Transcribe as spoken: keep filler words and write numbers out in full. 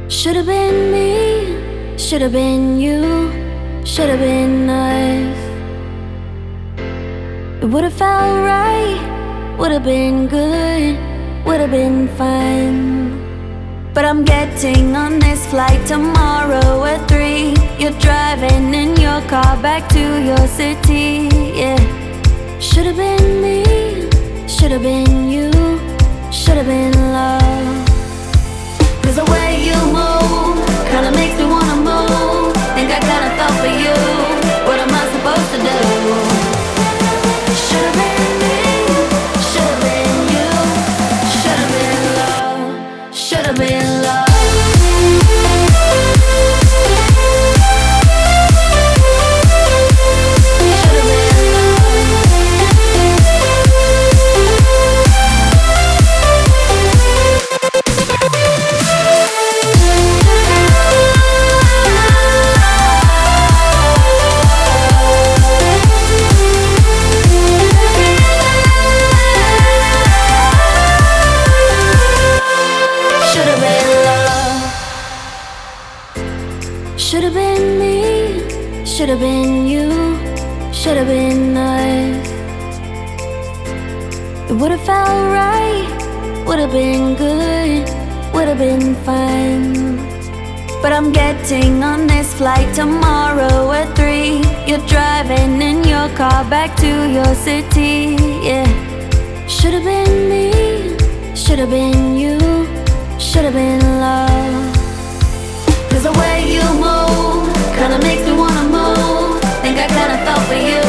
Should've been me, should've been you, should've been us. It would've felt right, would've been good, would've been fun. But I'm getting on this flight tomorrow at three. You're driving in your car back to your city, yeah. Should've been me, should've been you, should've been love. Cause the way you move kinda makes me wanna move. Think I kinda fell for you. What am I supposed to do? Should've been me, should've been you, should've been love, should've been love. Should've been me, should've been you, should've been us. It would've felt right, would've been good, would've been fun. But I'm getting on this flight tomorrow at three. You're driving in your car back to your city, yeah. Should've been me, should've been you, should've been love. Cause the way you move kinda makes me wanna move. Think I kinda fell for you.